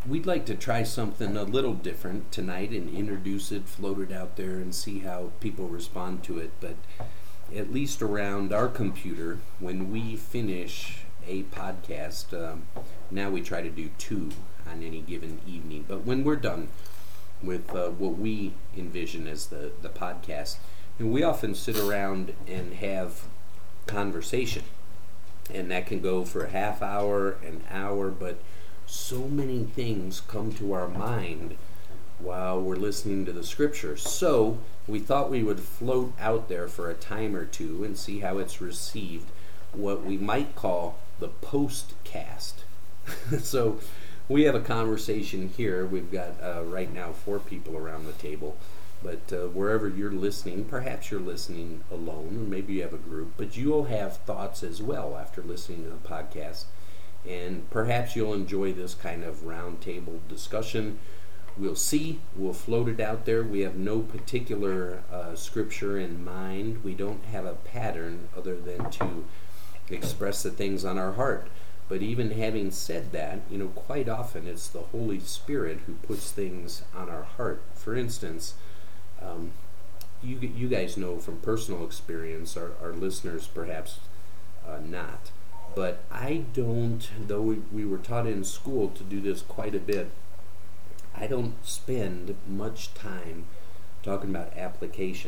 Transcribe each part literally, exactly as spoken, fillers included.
we'd like to try something a little different tonight and introduce it, float it out there, and see how people respond to it. But at least around our computer, when we finish a podcast, um, now we try to do two on any given evening. But when we're done with uh, what we envision as the, the podcast, and we often sit around and have conversation. And that can go for a half hour, an hour, but so many things come to our mind while we're listening to the scriptures. So we thought we would float out there for a time or two and see how it's received, what we might call the postcast. So we have a conversation here. We've got uh, right now four people around the table. But uh, wherever you're listening, perhaps you're listening alone, or maybe you have a group, but you'll have thoughts as well after listening to the podcast. And perhaps you'll enjoy this kind of round table discussion. We'll see. We'll float it out there. We have no particular uh, scripture in mind. We don't have a pattern other than to express the things on our heart. But even having said that, you know, quite often it's the Holy Spirit who puts things on our heart. For instance, Um, you you guys know from personal experience, our, our listeners perhaps uh, not, but I don't, though we, we were taught in school to do this quite a bit, I don't spend much time talking about application.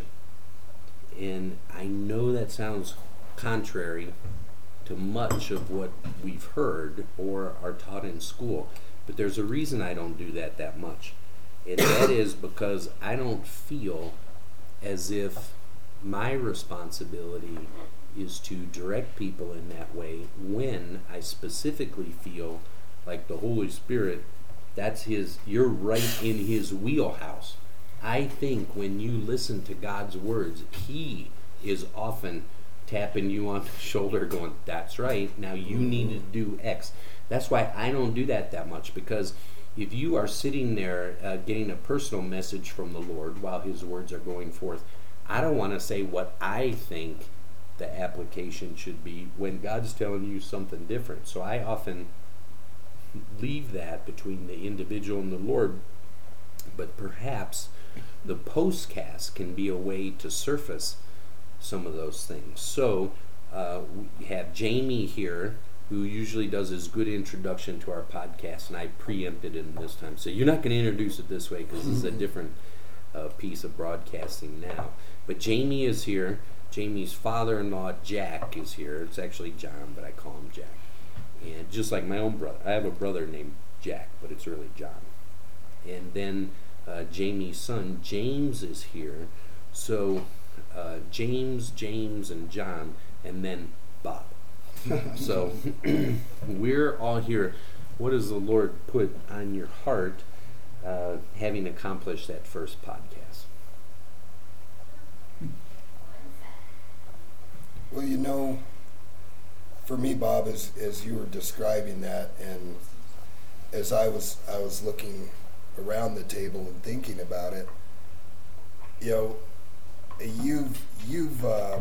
And I know that sounds contrary to much of what we've heard or are taught in school, but there's a reason I don't do that that much. And that is because I don't feel as if my responsibility is to direct people in that way when I specifically feel like the Holy Spirit, that's his, you're right in his wheelhouse. I think when you listen to God's words, he is often tapping you on the shoulder going, that's right, now you need to do X. That's why I don't do that that much, because if you are sitting there uh, getting a personal message from the Lord while his words are going forth, I don't want to say what I think the application should be when God's telling you something different. So I often leave that between the individual and the Lord, but perhaps the postcast can be a way to surface some of those things. So uh, we have Jamie here, who usually does his good introduction to our podcast, and I preempted him this time. So you're not going to introduce it this way because this is a different uh, piece of broadcasting now. But Jamie is here. Jamie's father-in-law, Jack, is here. It's actually John, but I call him Jack. And just like my own brother. I have a brother named Jack, but it's really John. And then uh, Jamie's son, James, is here. So uh, James, James, and John, and then Bob. So we're all here. What does the Lord put on your heart uh, having accomplished that first podcast? Well, you know, for me, Bob, as as you were describing that, and as I was I was looking around the table and thinking about it, you know, you've you've um,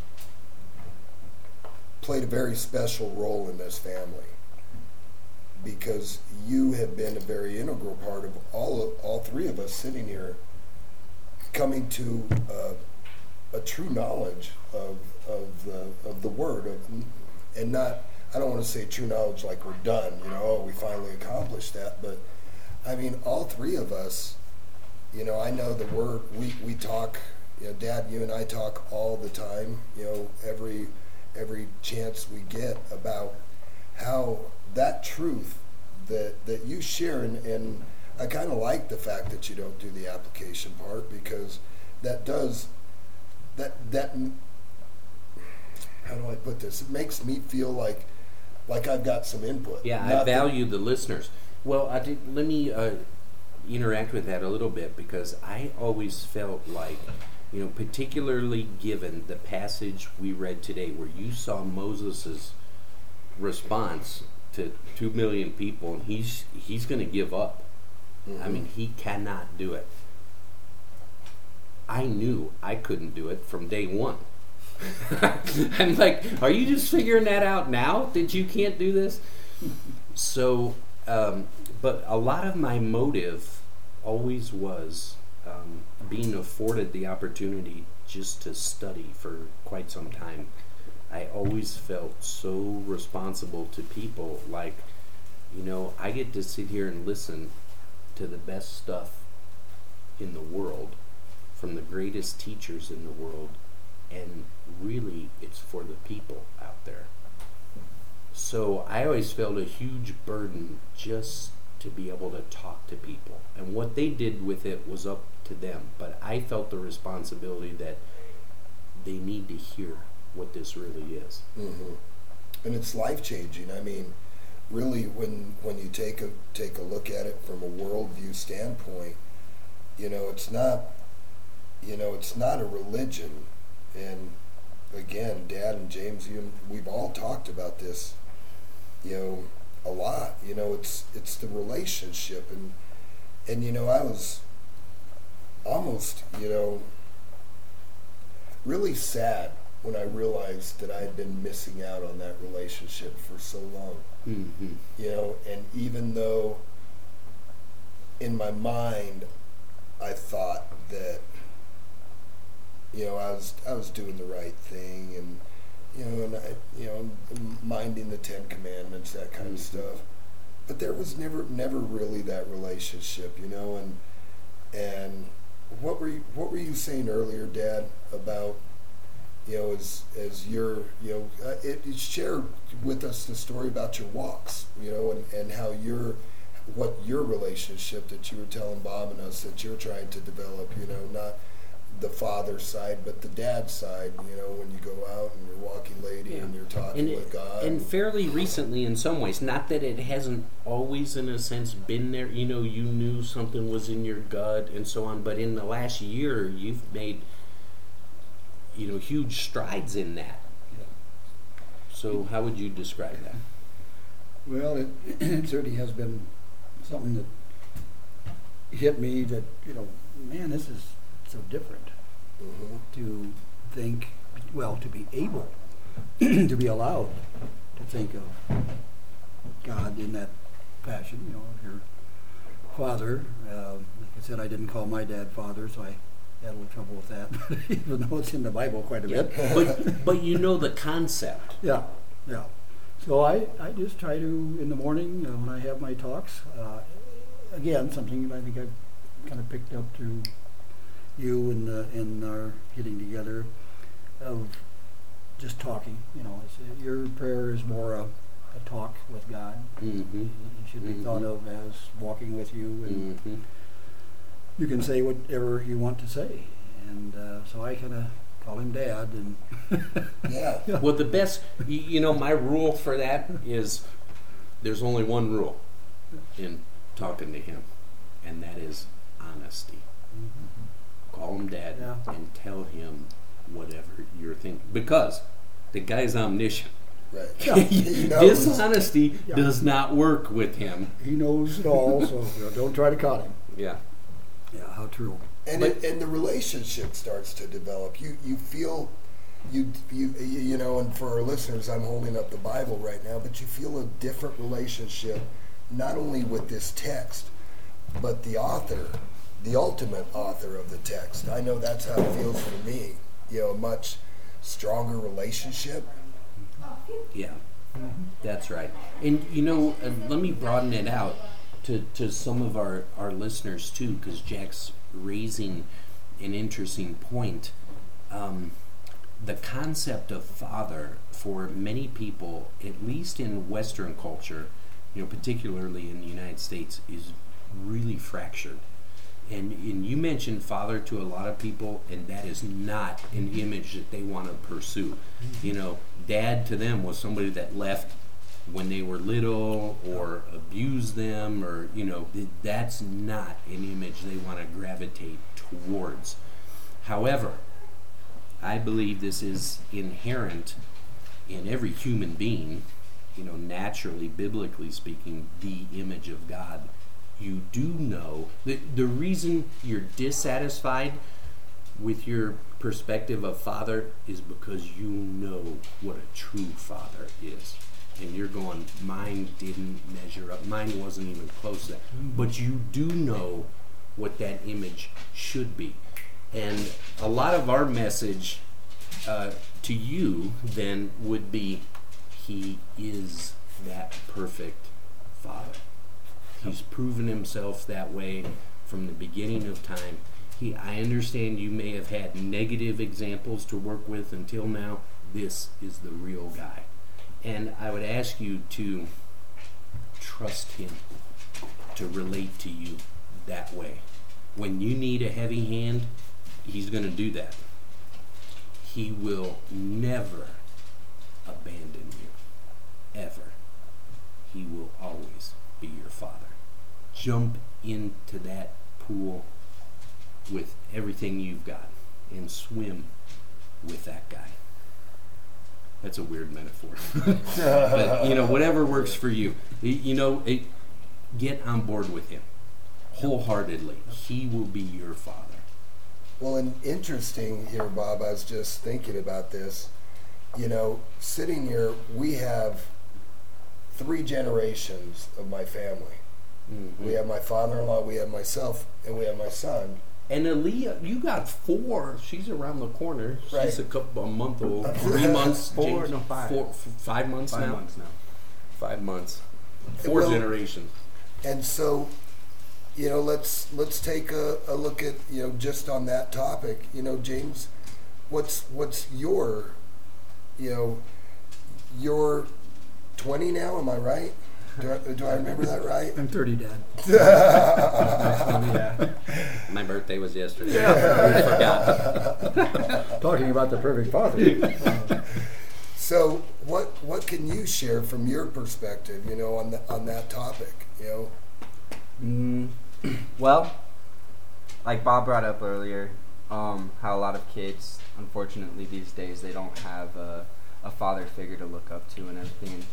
played a very special role in this family, because you have been a very integral part of all of, all three of us sitting here coming to uh, a true knowledge of of the of the Word, of, and not, I don't want to say true knowledge like we're done, you know, oh, we finally accomplished that, but I mean, all three of us, you know, I know the Word, we, we talk, you know, Dad, you and I talk all the time, you know, every every chance we get about how that truth that that you share, and, and I kind of like the fact that you don't do the application part, because that does, that, that, how do I put this? It makes me feel like like I've got some input. Yeah, I value the listeners. Well, I did, let me uh, interact with that a little bit, because I always felt like, you know, particularly given the passage we read today, where you saw Moses' response to two million people, and he's he's going to give up. Mm-hmm. I mean, he cannot do it. I knew I couldn't do it from day one. I'm like, are you just figuring that out now that you can't do this? So Um, but a lot of my motive always was um, being afforded the opportunity just to study for quite some time. I always felt so responsible to people. Like, you know, I get to sit here and listen to the best stuff in the world from the greatest teachers in the world, and really it's for the people out there. So I always felt a huge burden just to be able to talk to people, and what they did with it was up to them, but I felt the responsibility that they need to hear what this really is. Mm-hmm. And it's life-changing. I mean, really, when when you take a take a look at it from a worldview standpoint, you know, it's not, you know, it's not a religion. And again, Dad and James, you, we've all talked about this, you know, a lot. You know, it's it's the relationship, and and you know, I was almost, you know, really sad when I realized that I had been missing out on that relationship for so long. Mm-hmm. You know, and even though in my mind I thought that, you know, I was I was doing the right thing, and you know, and I, you know, minding the Ten Commandments, that kind Mm-hmm. of stuff. But there was never never really that relationship, you know, and and what were you what were you saying earlier, Dad, about, you know, as as your, you know, uh, it, it shared with us the story about your walks, you know, and, and how your, what your relationship that you were telling Bob and us that you're trying to develop, you know, not the father side, but the dad side, you know, when you go out and you're walking lady Yeah. and you're talking And, with God. and fairly recently in some ways, not that it hasn't always in a sense been there, you know, you knew something was in your gut and so on, but in the last year you've made, you know, huge strides in that. So how would you describe that? Well, it, it certainly has been something that hit me that, you know, man, this is so different. Mhm. To think, well, to be able, to be allowed to think of God in that fashion, you know, of your father. Uh, like I said, I didn't call my dad father, so I had a little trouble with that, even though it's in the Bible quite a Yeah, bit. but but you know the concept. Yeah, yeah. So I, I just try to, in the morning, uh, when I have my talks, uh, again, something I think I've kind of picked up through you and uh, and our getting together, of just talking. You know, it's, your prayer is more a, a talk with God. Mm-hmm. It should be Mhm. thought of as walking with you, and Mm-hmm. you can say whatever you want to say. And uh, so I kind of call him Dad, and Yeah. Well, the best, you, you know, my rule for that is there's only one rule in talking to him, and that is honesty. Call him Dad Yeah. and tell him whatever you're thinking, because the guy's omniscient. Right. Yeah. He knows. Dishonesty Yeah. does not work with him. he knows it all. So you know, don't try to cut him. Yeah. Yeah, how true. And But- it, and the relationship starts to develop. You you feel you you you know, and for our listeners, I'm holding up the Bible right now, but you feel a different relationship, not only with this text, but the author, the ultimate author of the text. I know that's how it feels for me. You know, a much stronger relationship. Yeah, that's right. And you know, uh, let me broaden it out to, to some of our, our listeners too, because Jack's raising an interesting point. Um, the concept of father for many people, at least in Western culture, you know, particularly in the United States, is really fractured. And, and you mentioned father to a lot of people, and that is not an image that they want to pursue. You know, dad to them was somebody that left when they were little or abused them, or, you know, th- that's not an image they want to gravitate towards. However, I believe this is inherent in every human being, you know, naturally, biblically speaking, the image of God. You do know the the reason you're dissatisfied with your perspective of father is because you know what a true father is. and you're going, mine didn't measure up. Mine wasn't even close to that. But you do know what that image should be. And a lot of our message uh, to you then would be, he is that perfect Father. He's proven himself that way from the beginning of time. He, I understand you may have had negative examples to work with until now. This is the real guy. And I would ask you to trust him to relate to you that way. When you need a heavy hand, he's going to do that. He will never abandon you, ever. He will always be your Father. Jump into that pool with everything you've got and swim with that guy. That's a weird metaphor. But, you know, whatever works for you. You know, it, get on board with him wholeheartedly. He will be your Father. Well, and interesting here, Bob, I was just thinking about this. You know, sitting here, we have three generations of my family. Mm-hmm. We have my father-in-law, we have myself, and we have my son. And Aaliyah, you got four. She's around the corner. She's right. a couple, a month old, three months, four, James, no five, four, f- five months five now. months now, five months, four well, generations. And so, you know, let's let's take a, a look at, you know, just on that topic. You know, James, what's what's your, you know, you're twenty now. Am I right? Do I, do I remember that right? I'm thirty, Dad. yeah. My birthday was yesterday. Yeah. I forgot. Talking about the perfect father. So, what what can you share from your perspective, you know, on the, on that topic, you know? Mm, well, like Bob brought up earlier, um, how a lot of kids, unfortunately these days, they don't have a, a father figure to look up to and everything.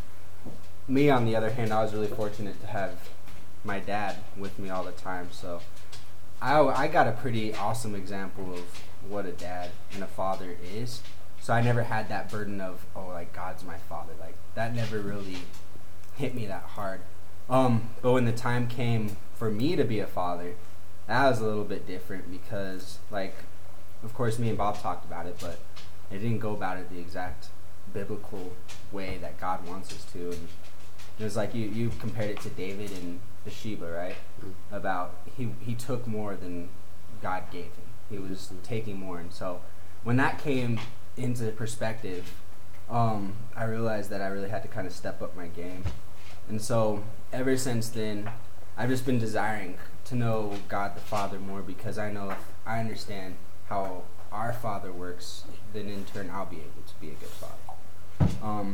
Me, on the other hand, I was really fortunate to have my dad with me all the time, so I, I got a pretty awesome example of what a dad and a father is. So I never had that burden of, oh, like, God's my father. Like, that never really hit me that hard. Um, but when the time came for me to be a father, that was a little bit different because, like, of course, me and Bob talked about it, but it didn't go about it the exact biblical way that God wants us to. And it was like you, you compared it to David and Bathsheba, right? Mm-hmm. About he, he took more than God gave him. He was mm-hmm. taking more. And so when that came into perspective, um, I realized that I really had to kind of step up my game. And so ever since then, I've just been desiring to know God the Father more because I know if I understand how our Father works, then in turn I'll be able to be a good father. Um,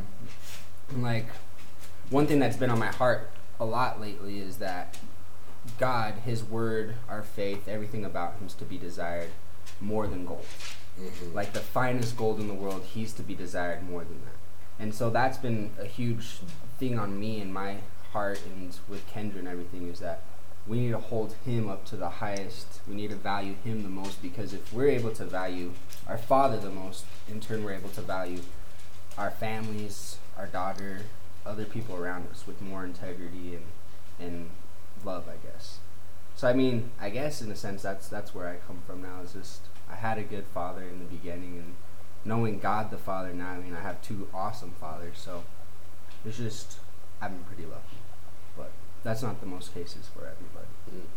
like, one thing that's been on my heart a lot lately is that God, His Word, our faith, everything about Him is to be desired more than gold. Mm-hmm. Like the finest gold in the world, He's to be desired more than that. And so that's been a huge thing on me and my heart and with Kendra and everything is that we need to hold Him up to the highest. We need to value Him the most because if we're able to value our Father the most, in turn we're able to value our families, our daughter, other people around us with more integrity and and love, I guess. So I mean, I guess in a sense that's that's where I come from now. Is just I had a good father in the beginning, and knowing God the Father now, I mean, I have two awesome fathers. So it's just I've been pretty lucky, but that's not the most cases for everybody.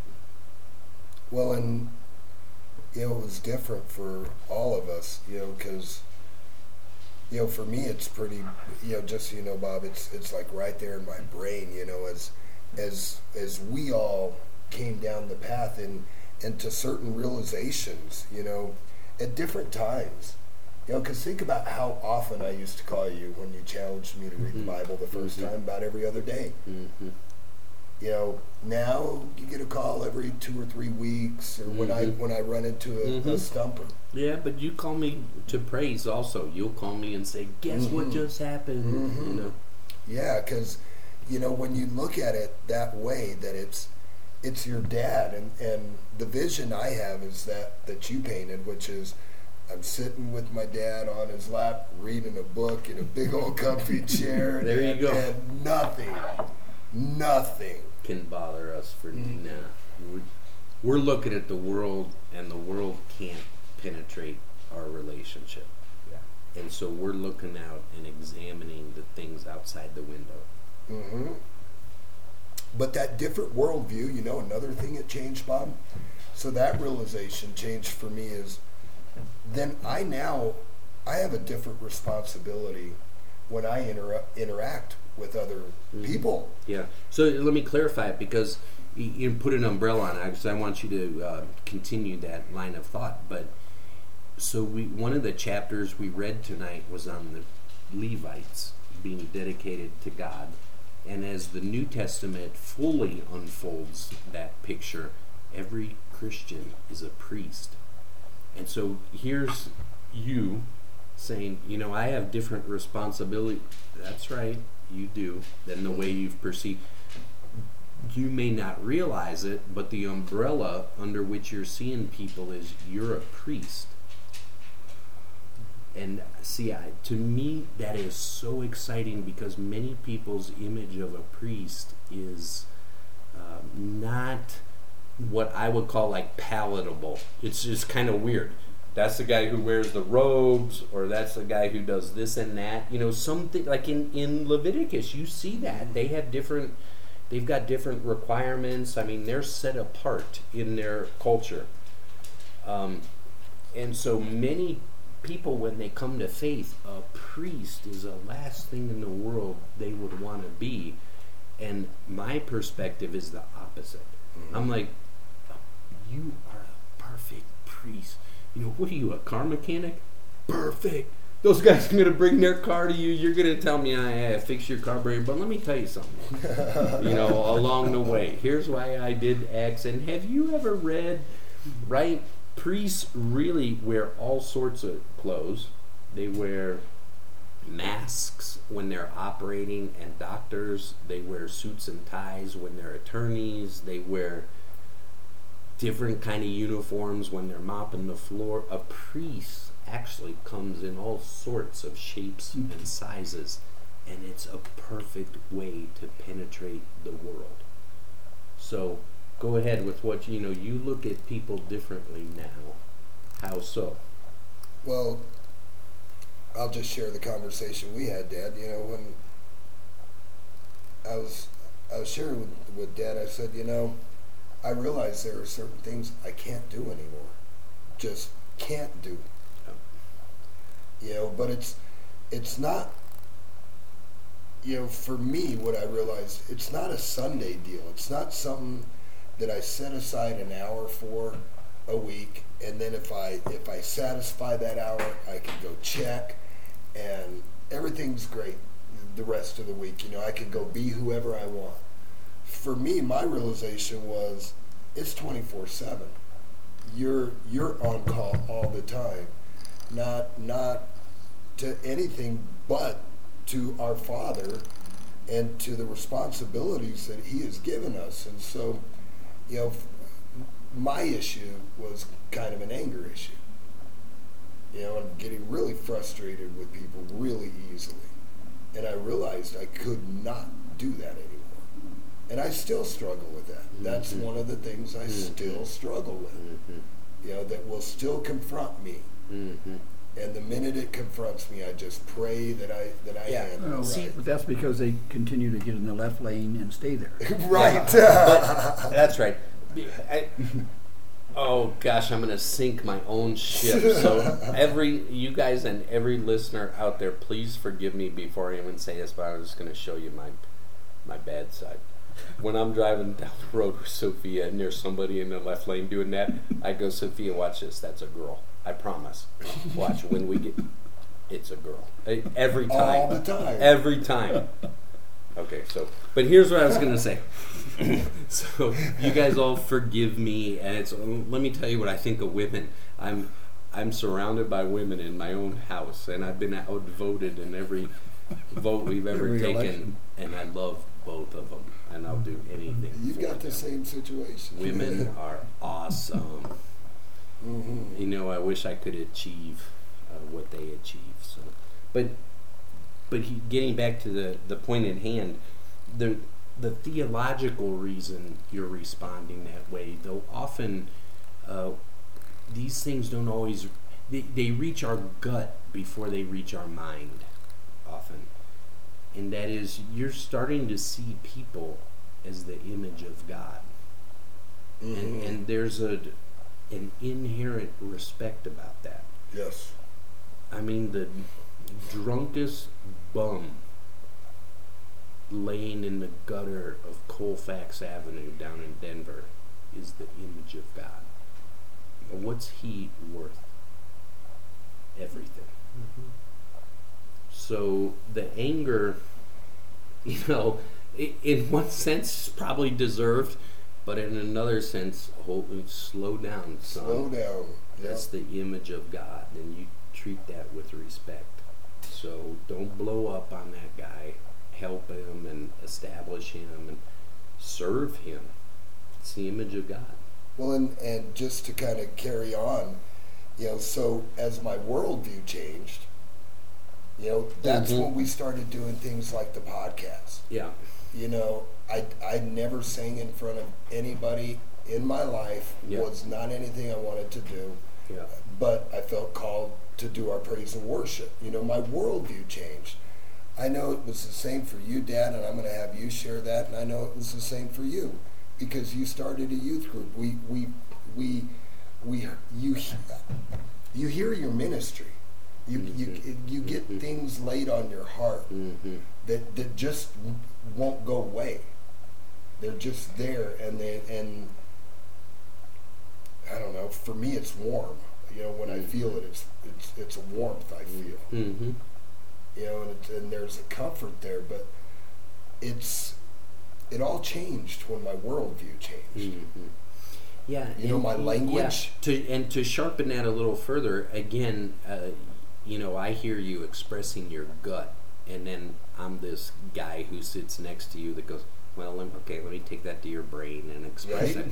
Mm-hmm. Well, and you know, it was different for all of us, you know, because. You know, for me, it's pretty. You know, just so you know, Bob, it's it's like right there in my brain. You know, as as as we all came down the path and into certain realizations. You know, at different times. You know, because think about how often I used to call you when you challenged me to read mm-hmm. the Bible the first mm-hmm. time, about every other day. Mm-hmm. You know, now you get a call every two or three weeks, or mm-hmm. when I when I run into a, mm-hmm. a stumper. Yeah, but you call me to praise also. You'll call me and say, guess mm-hmm. what just happened? Mm-hmm. You know? Yeah, because, you know, when you look at it that way, that it's it's your dad, and, and the vision I have is that, that you painted, which is I'm sitting with my dad on his lap, reading a book in a big old comfy chair. There you and, go. And nothing, nothing. Can bother us for Mhm. nah. We're, we're looking at the world, and the world can't penetrate our relationship. Yeah. And so we're looking out and examining the things outside the window. hmm But that different worldview, you know, another thing that changed, Bob. So that realization changed for me is, then I now, I have a different responsibility when I inter- interact with other Mhm. people. Yeah. So let me clarify it, because you, you put an umbrella on it, because I want you to uh, continue that line of thought. But so we one of the chapters we read tonight was on the Levites being dedicated to God. And as the New Testament fully unfolds that picture, every Christian is a priest. And so here's you saying, you know, I have different responsibility. That's right, you do, than the way you've perceived. You may not realize it, but the umbrella under which you're seeing people is you're a priest. And see, I, to me, that is so exciting, because many people's image of a priest is uh, not what I would call like palatable. It's just kind of weird. That's the guy who wears the robes, or that's the guy who does this and that. You know, something like in, in Leviticus, you see that. They have different, they've got different requirements. I mean, they're set apart in their culture. Um, and so many people, when they come to faith, a priest is the last thing in the world they would want to be. And my perspective is the opposite. Mm-hmm. I'm like, you are a perfect priest. You know, what are you, a car mechanic? Perfect. Those guys are going to bring their car to you. You're going to tell me I, I fix your carburetor. But let me tell you something. You know, along the way, here's why I did X. And have you ever read, right? Priests really wear all sorts of clothes. They wear masks when they're operating, and doctors, they wear suits and ties when they're attorneys. They wear different kind of uniforms when they're mopping the floor. A priest actually comes in all sorts of shapes mm-hmm. and sizes, and it's a perfect way to penetrate the world. So go ahead with what you know. You look at people differently now. How so? Well, I'll just share the conversation we had, Dad. You know, when I was I was sharing with, with Dad, I said, you know, I realize there are certain things I can't do anymore. Just can't do. Oh. You know, but it's it's not, you know, for me, what I realized, it's not a Sunday deal. It's not something that I set aside an hour for a week, and then if I if I satisfy that hour, I can go check, and everything's great the rest of the week. You know, I can go be whoever I want. For me, my realization was, it's twenty-four seven. You're you're on call all the time, not not to anything but to our Father and to the responsibilities that He has given us. And so, you know, my issue was kind of an anger issue. You know, I'm getting really frustrated with people really easily. And I realized I could not do that anymore. And I still struggle with that. Mm-hmm. That's one of the things I mm-hmm. still struggle with. Mm-hmm. You know, that will still confront me. Mm-hmm. And the minute it confronts me, I just pray that I that I yeah. handle well, it right. But that's because they continue to get in the left lane and stay there. Right. But that's right. I, oh gosh, I'm gonna sink my own ship. So every you guys and every listener out there, please forgive me before I even say this, but I'm just gonna show you my my bad side. When I'm driving down the road with Sophia and there's somebody in the left lane doing that, I go, Sophia, watch this. That's a girl. I promise. Watch when we get. It's a girl. Every time. All the time. Every time. Okay, so, but here's what I was going to say. So, you guys all forgive me, and it's, let me tell you what I think of women. I'm I'm surrounded by women in my own house, and I've been outvoted in every vote we've ever Every taken, election. and I love both of them, and I'll do anything. You've for got the them. same situation. Women are awesome. Mm-hmm. You know, I wish I could achieve uh, what they achieve. So, but but he, getting back to the the point at hand, the the theological reason you're responding that way, though often uh, these things don't always they, they reach our gut before they reach our mind often, and that is you're starting to see people as the image of God. Mm-hmm. And, and there's a an inherent respect about that. Yes. I mean, the drunkest bum laying in the gutter of Colfax Avenue down in Denver is the image of God. What's he worth? Everything. Mm-hmm. So the anger, you know, i- in one sense, is probably deserved, but in another sense, hold, slow down, son. Slow down. That's Yep. the image of God, and you treat that with respect. So don't blow up on that guy. Help him and establish him and serve him. It's the image of God. Well, and, and just to kind of carry on, you know, so as my worldview changed, you know, that's Mhm. when we started doing things like the podcast. Yeah. You know, I, I never sang in front of anybody in my life. Yeah. Was not anything I wanted to do, Yeah. but I felt called to do our praise and worship. You know, my worldview changed. I know it was the same for you, Dad, and I'm going to have you share that, and I know it was the same for you because you started a youth group. We, we, we, we, you, you hear your ministry. You, you, you get Mhm. things laid on your heart Mm-hmm. that, that just won't go away. They're just there, and they and I don't know. For me, it's warm. You know, when I feel it, it's it's it's a warmth I feel. Mm-hmm. You know, and it's, and there's a comfort there, but it's it all changed when my worldview changed. Mm-hmm. Yeah. You know, and- my language. Yeah, to and to sharpen that a little further, again, uh, you know, I hear you expressing your gut, and then I'm this guy who sits next to you that goes, "Well, lem- okay, let me take that to your brain and express Right? it."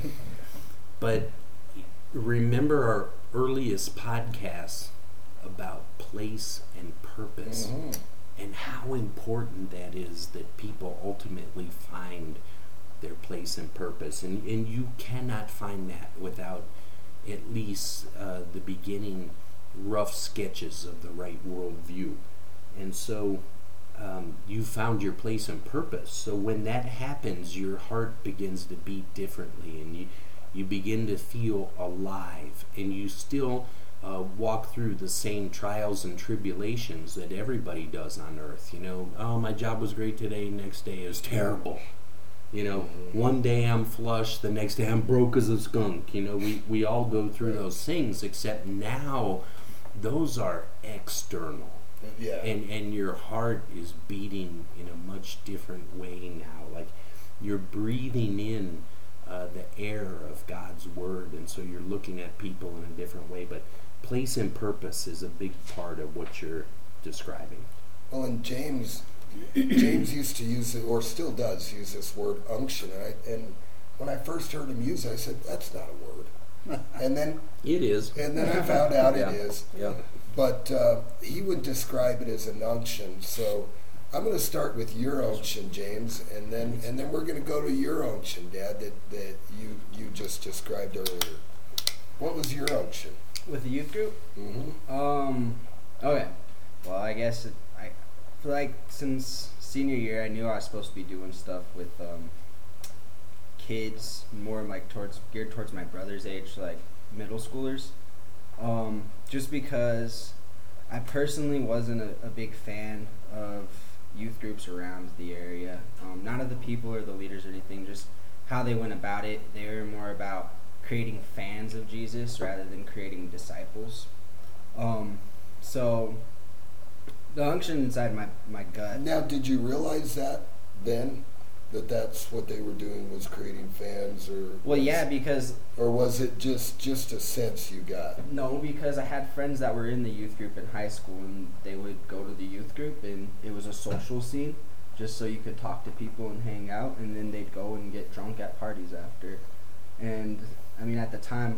But remember our earliest podcasts about place and purpose, Mhm. and how important that is that people ultimately find their place and purpose, and and you cannot find that without at least uh, the beginning rough sketches of the right worldview. And so um, you found your place and purpose. So when that happens, your heart begins to beat differently, and you you begin to feel alive, and you still uh, walk through the same trials and tribulations that everybody does on earth. You know, oh, my job was great today, next day is terrible. You know, Mm-hmm. one day I'm flush, the next day I'm broke as a skunk. You know, we, we all go through those things, except now those are external. Yeah. And and your heart is beating in a much different way now. Like you're breathing in uh, the air of God's word, and so you're looking at people in a different way. But place and purpose is a big part of what you're describing. Well, and James, James used to use it, or still does use this word unction. And, I, and when I first heard him use it, I said, "That's not a word." And then, It is. and then I found out Yeah. it is. Yeah. But uh, he would describe it as an unction. So I'm going to start with your unction, James, and then and then we're going to go to your unction, Dad, that, that you you just described earlier. What was your unction? With the youth group? Mm-hmm. Um, okay. Well, I guess it, I feel like since senior year, I knew I was supposed to be doing stuff with um, kids, more like towards geared towards my brother's age, like middle schoolers. Um, just because I personally wasn't a, a big fan of youth groups around the area. Um, not of the people or the leaders or anything, just how they went about it. They were more about creating fans of Jesus rather than creating disciples. Um, so the unction inside my, my gut. Now, did you realize that then, that that's what they were doing, was creating fans, or Well, was- yeah, because or was it just just a sense you got? no, because I had friends that were in the youth group in high school, and they would go to the youth group, and it was a social scene, just so you could talk to people and hang out, and then they'd go and get drunk at parties after. And I mean, at the time,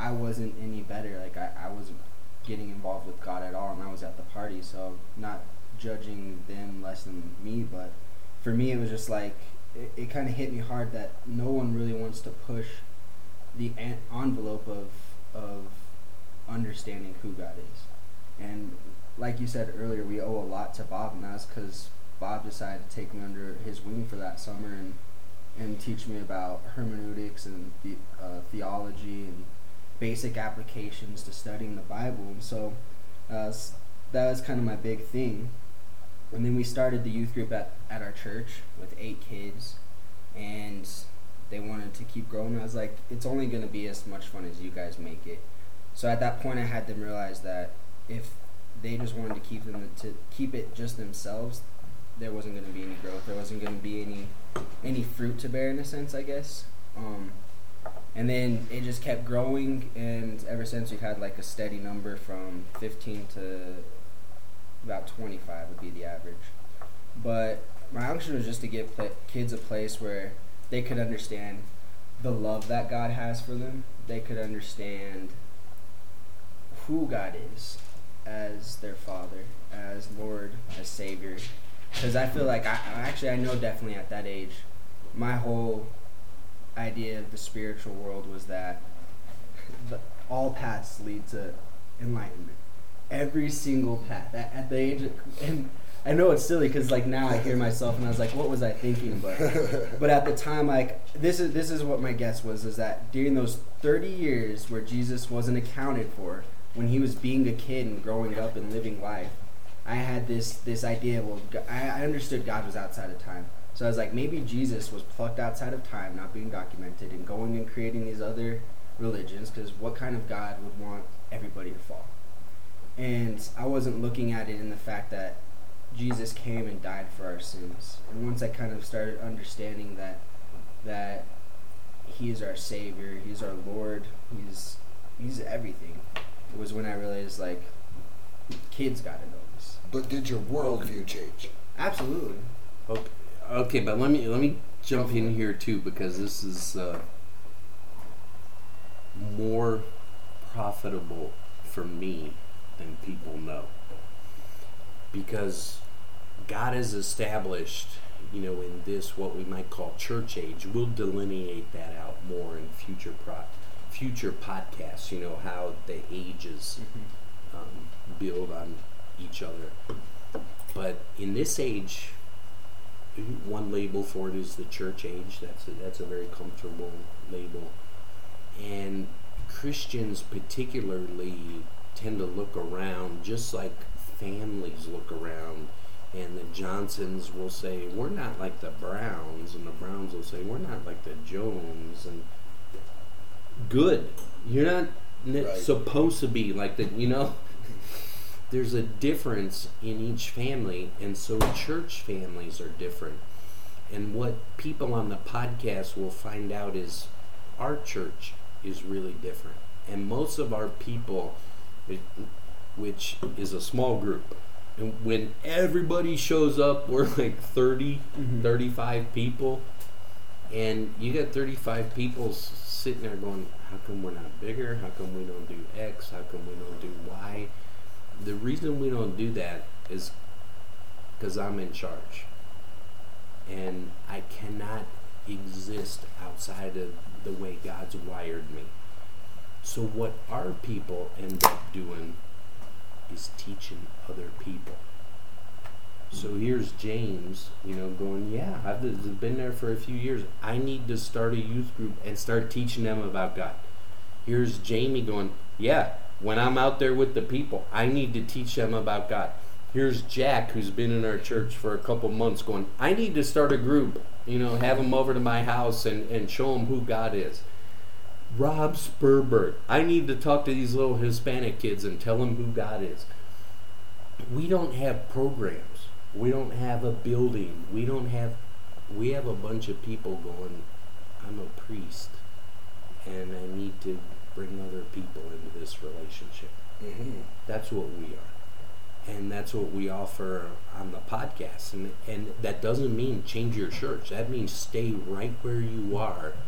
I wasn't any better. Like I, I wasn't getting involved with God at all, and I was at the party, so not judging them less than me, but for me it was just like it, it kind of hit me hard that no one really wants to push the an- envelope of of understanding who God is. And like you said earlier, we owe a lot to Bob, and that's because Bob decided to take me under his wing for that summer and and teach me about hermeneutics and the, uh, theology and basic applications to studying the Bible. And so uh, that was kind of my big thing. And then we started the youth group at, at our church with eight kids, and they wanted to keep growing. I was like, it's only going to be as much fun as you guys make it. So at that point I had them realize that if they just wanted to keep them to keep it just themselves, there wasn't going to be any growth. There wasn't going to be any any fruit to bear, in a sense, I guess. Um, and then it just kept growing, and ever since we've had like a steady number from fifteen to about twenty-five would be the average. But my function was just to give pla- kids a place where they could understand the love that God has for them. They could understand who God is as their Father, as Lord, as Savior. Because I feel like, I actually, I know definitely at that age, my whole idea of the spiritual world was that the, all paths lead to enlightenment. Every single path. At, at the age of, and I know it's silly because like now I hear myself and I was like, what was I thinking? But but at the time, like this is this is what my guess was, is that during those thirty years where Jesus wasn't accounted for, when he was being a kid and growing up and living life, I had this this idea, well, I, I understood God was outside of time. So I was like, maybe Jesus was plucked outside of time, not being documented, and going and creating these other religions, because what kind of God would want everybody to fall? And I wasn't looking at it in the fact that Jesus came and died for our sins. And once I kind of started understanding that that he is our Savior, he's our Lord, he's he's everything, it was when I realized, like, kids gotta know this. But did your worldview change? Absolutely. Okay, okay, but let me let me jump in here too, because this is uh, more profitable for me than people know. Because God has established, you know, in this what we might call church age. We'll delineate that out more in future pro- future podcasts. You know how the ages Mm-hmm. um, build on each other. But in this age, one label for it is the church age. That's a, that's a very comfortable label. And Christians particularly tend to look around just like families look around. And the Johnsons will say, we're not like the Browns. And the Browns will say, we're not like the Jones. And good. You're not n- Right. supposed to be like the, you know. There's a difference in each family, and so church families are different. And what people on the podcast will find out is our church is really different. And most of our people, which is a small group, and when everybody shows up, we're like thirty, Mm-hmm. thirty-five people, and you got thirty-five people s- sitting there going, how come we're not bigger? How come we don't do X? How come we don't do Y? The reason we don't do that is because I'm in charge. And I cannot exist outside of the way God's wired me. So what our people end up doing is teaching other people. So here's James, you know, going, yeah, I've been there for a few years. I need to start a youth group and start teaching them about God. Here's Jamie going, yeah, when I'm out there with the people, I need to teach them about God. Here's Jack, who's been in our church for a couple months, going, I need to start a group, you know, have them over to my house and, and show them who God is. Rob Spurbert, I need to talk to these little Hispanic kids and tell them who God is. We don't have programs. We don't have a building. We don't have, we have a bunch of people going, I'm a priest, and I need to bring other people into this relationship. Mm-hmm. That's what we are. And that's what we offer on the podcast. And, and that doesn't mean change your church. That means stay right where you are,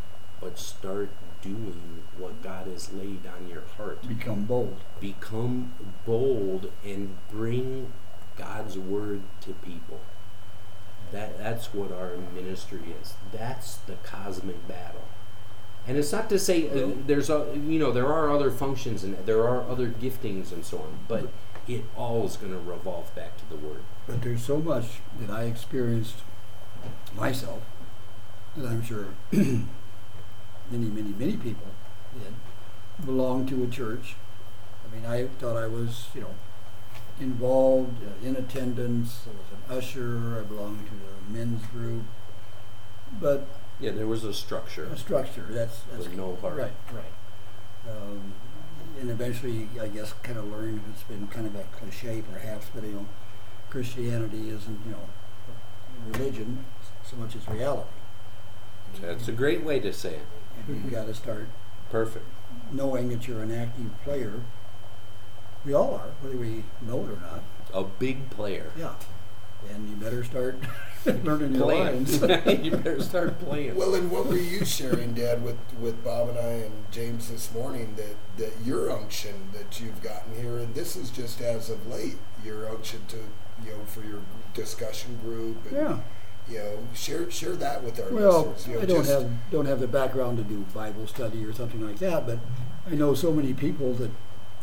but start doing what God has laid on your heart. Become bold. Become bold and bring God's word to people. That that's what our ministry is. That's the cosmic battle. And it's not to say uh, there's a, you know, there are other functions and there are other giftings and so on, but it all is going to revolve back to the word. But there's so much that I experienced myself that I'm sure many, many, many people did belong to a church. I mean, I thought I was, you know, involved uh, in attendance. I was an usher. I belonged to the men's group. But Yeah, there was a structure. a structure. That's that's With no heart. Right, right. Um, and eventually, I guess, kind of learned it's been kind of a cliche, perhaps, but you know, Christianity isn't, you know, religion so much as reality. That's a great way to say it. And you've got to start Perfect. knowing that you're an active player. We all are, whether we know it or not. A big player. Yeah. And you better start learning your Playing. lines. You better start playing. Well, and what were you sharing, Dad, with, with Bob and I and James this morning, that, that your unction that you've gotten here, and this is just as of late, your unction to, you know, for your discussion group. And, Yeah. You know, share share that with our Well, listeners. You know, I don't just, have don't have the background to do Bible study or something like that, but I know so many people that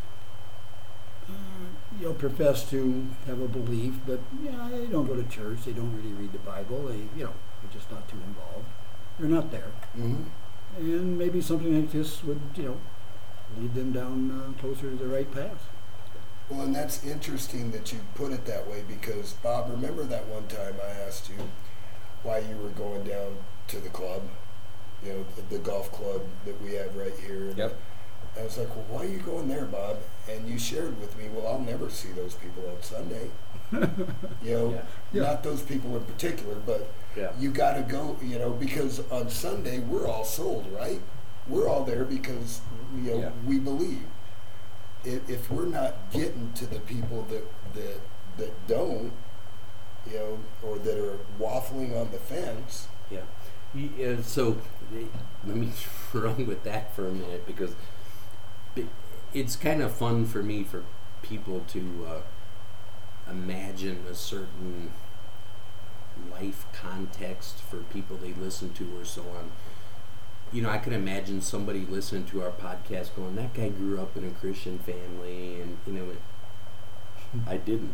uh, you know profess to have a belief, but yeah, they don't go to church. They don't really read the Bible. They you know they're just not too involved. They're not there, Mhm. and maybe something like this would you know lead them down uh, closer to the right path. Well, and that's interesting that you put it that way, because Bob, remember that one time I asked you why you were going down to the club, you know, the, the golf club that we have right here. And Yep. I was like, well, why are you going there, Bob? And you shared with me, well, I'll never see those people on Sunday. You know, Yeah. Yeah. not those people in particular, but Yeah. you got to go, you know, because on Sunday we're all sold, right? We're all there because, you know, Yeah. we believe. If, if we're not getting to the people that, that, that don't, you know, or that are waffling on the fence. Yeah. You- uh, so eh, let me run with that for a minute, because it- it's kind of fun for me for people to uh, imagine a certain life context for people they listen to or so on. You know, I can imagine somebody listening to our podcast going, that guy grew up in a Christian family, and you know, it, I didn't.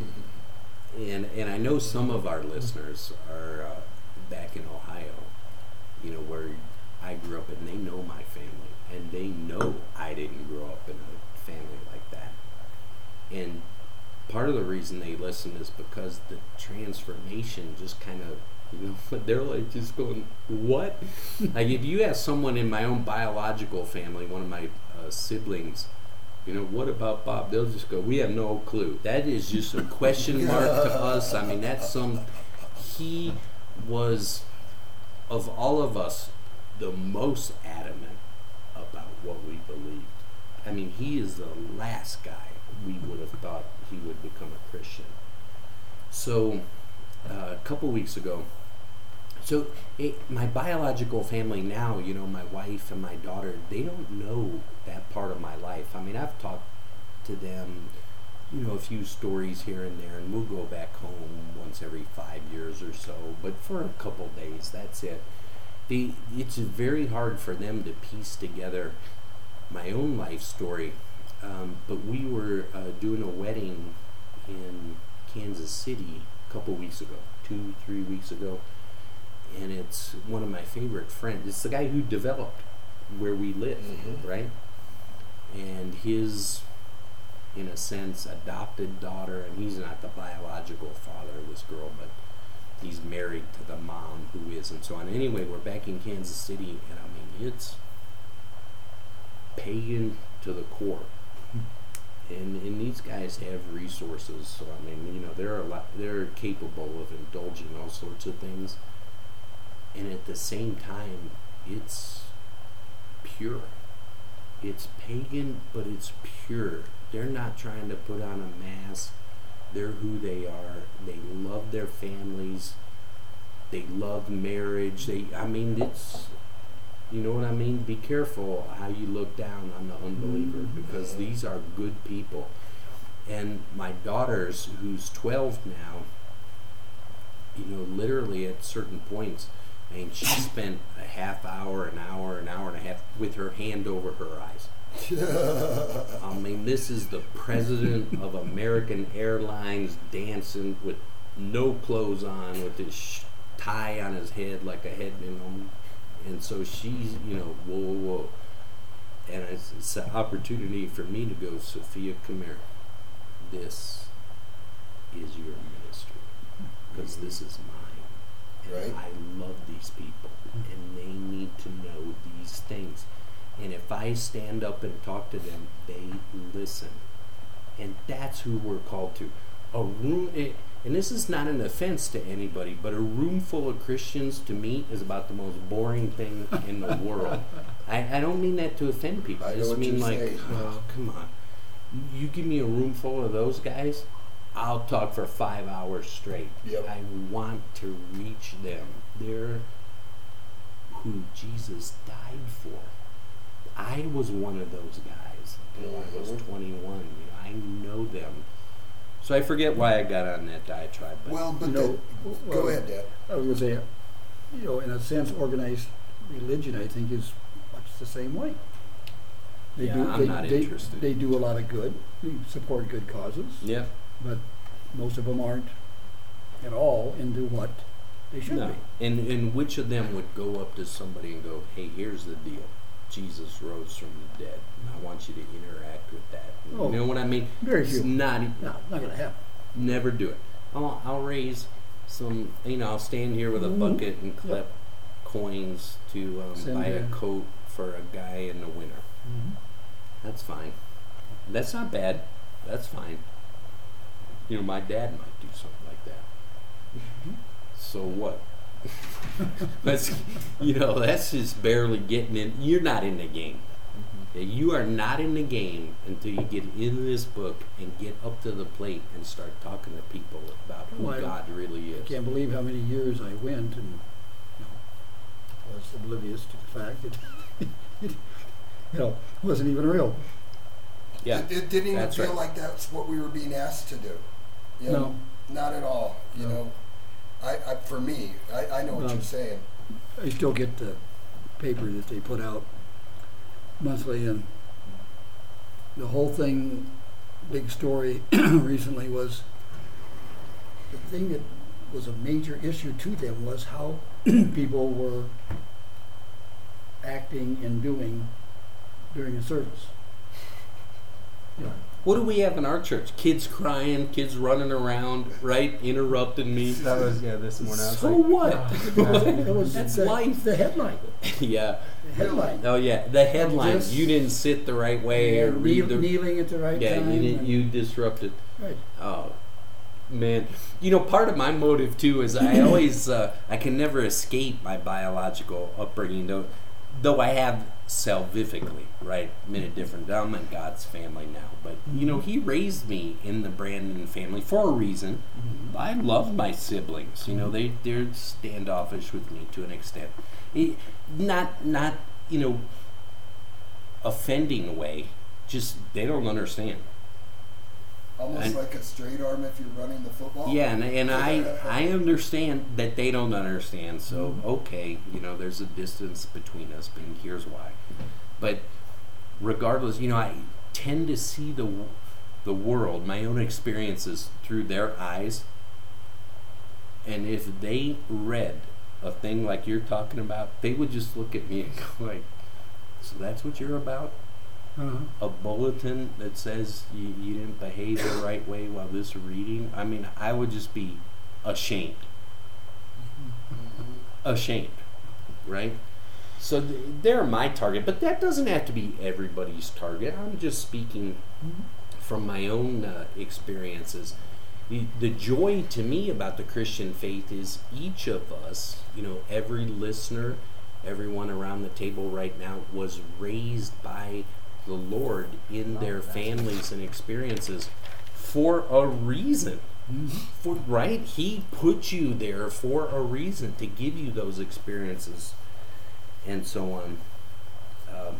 And and I know some of our listeners are uh, back in Ohio, you know, where I grew up, and they know my family, and they know I didn't grow up in a family like that. And part of the reason they listen is because the transformation just kind of, you know, they're like just going, what? Like if you ask someone in my own biological family, one of my uh, siblings, you know, what about Bob? They'll just go, we have no clue. That is just a question mark to us. I mean, that's some, he was, of all of us, the most adamant about what we believed. I mean, he is the last guy we would have thought he would become a Christian. So, uh, a couple weeks ago, so it, my biological family now, you know, my wife and my daughter, they don't know that part of my life. I mean, I've talked to them, you know, a few stories here and there, and we'll go back home once every five years or so, but for a couple days, that's it. They, it's very hard for them to piece together my own life story. Um, but we were uh, doing a wedding in Kansas City a couple weeks ago, two, three weeks ago. And it's one of my favorite friends. It's the guy who developed where we live, Mhm. right? And his, in a sense, adopted daughter, and he's not the biological father of this girl, but he's married to the mom who is, and so on. Anyway, we're back in Kansas City, and I mean, it's pagan to the core. And, and these guys have resources, so I mean, you know, they're a lot, they're capable of indulging all sorts of things. And at the same time, it's pure. It's pagan, but it's pure. They're not trying to put on a mask. They're who they are. They love their families. They love marriage. They, I mean, it's You know what I mean? Be careful how you look down on the unbeliever, Mhm. because these are good people. And my daughter's, who's twelve now, you know, literally at certain points, I mean, she spent a half hour, an hour, an hour and a half with her hand over her eyes. I mean, this is the president of American Airlines dancing with no clothes on, with this sh- tie on his head like a head, you know. And so she's, you know, whoa, whoa, whoa. And it's, it's an opportunity for me to go, Sophia, come here. This is your ministry, because this is mine. And Right. I love these people, and they need to know these things. And if I stand up and talk to them, they listen. And that's who we're called to. A room, it, and this is not an offense to anybody, but a room full of Christians, to me, is about the most boring thing in the world. I, I don't mean that to offend people. I I know just what mean you're like, saying. oh, come on. You give me a room full of those guys, I'll talk for five hours straight. Yep. I want to reach them. They're who Jesus died for. I was one of those guys until I was Mhm. twenty-one. You know, I know them. So I forget why I got on that diatribe. But Well, but You know, the, well, go ahead, Dad. I was going to say, you know, in a sense, organized religion, I think, is much the same way. They Yeah, do, I'm they, not they, interested. They do a lot of good, they support good causes, yeah, but most of them aren't at all into what they should no. be. And and which of them would go up to somebody and go, "Hey, here's the deal. Jesus rose from the dead. And I want you to interact with that." Oh, you know what I mean? Very It's few. not. No, not going to happen. Never do it. I'll, I'll raise some, you know, I'll stand here with a Mhm. bucket and clip coins to um, Send buy a a- coat for a guy in the winter. Mm-hmm. That's fine. That's not bad. That's fine. You know, my dad might do something like that. So what? That's, you know, that's just barely getting in. You're not in the game. Yeah, you are not in the game until you get into this book and get up to the plate and start talking to people about who Well, I- God really I is. can't believe how many years I went and you know, was oblivious to the fact that it, you know, wasn't even real. Yeah, It, it didn't even that's feel right. like that's what we were being asked to do. You know, not at all. You No. know, I, I for me, I, I know what No. you're saying. I still get the paper that they put out monthly, and the whole thing, big story recently was the thing that was a major issue to them was how people were acting and doing during the service. You know, What do we have in our church? Kids crying, kids running around, right? Interrupting me. That was yeah this morning. I was So like, what? that was That's the, life. the headline. Yeah. The headline. Oh yeah. The headline. Just- You didn't sit the right way Yeah, or read kneel- the. kneeling at the right Yeah, time. you didn't. and- You disrupted. right. Oh, man. You know, part of my motive too is I always uh, I can never escape my biological upbringing, though. Though I have salvifically, right? I'm in a different. I'm in God's family now, but you know, He raised me in the Brandon family for a reason. I love my siblings. You know, they they're standoffish with me to an extent. It, not not you know, offending way. Just they don't understand. Almost And- like a straight arm if you're running the football. Yeah, and, and I I understand that they don't understand. So okay, you know, there's a distance between us, and here's why. But regardless, you know, I tend to see the the world, my own experiences through their eyes. And if they read a thing like you're talking about, they would just look at me and go like, "So that's what you're about? Uh-huh. A bulletin that says you, you didn't behave the right way while this reading?" I mean, I would just be ashamed. Ashamed, right? So th- they're my target, but that doesn't have to be everybody's target. I'm just speaking from my own uh, experiences. The, the joy to me about the Christian faith is each of us, you know, every listener, everyone around the table right now was raised by the Lord in their families and experiences for a reason. For right, He put you there for a reason, to give you those experiences. and so on. Um,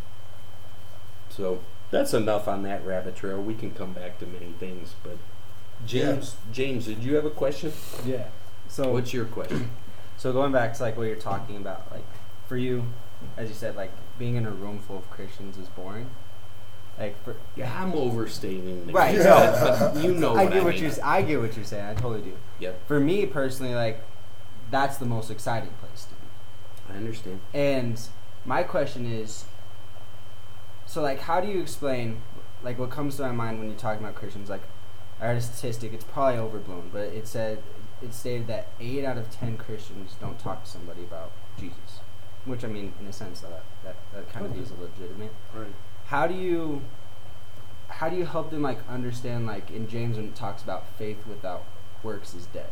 so that's enough on that rabbit trail. We can come back to many things, but James, James, did you have a question? Yeah. So What's your question? So going back to like what you're talking about, like for you, as you said, like being in a room full of Christians is boring. Like for Yeah, I'm overstating. the Right, case, no. but you know I what get I what mean. you're s- I get what you're saying. I totally do. Yep, For me personally, like that's the most exciting place to be. I understand. And my question is, so like, how do you explain, like, what comes to my mind when you're talking about Christians? Like, I heard a statistic. It's probably overblown, but it said it stated that eight out of ten Christians don't talk to somebody about Jesus, which I mean, in a sense, that that, that kind of is legitimate. Right. How do you how do you help them like understand, like in James when it talks about faith without works is dead?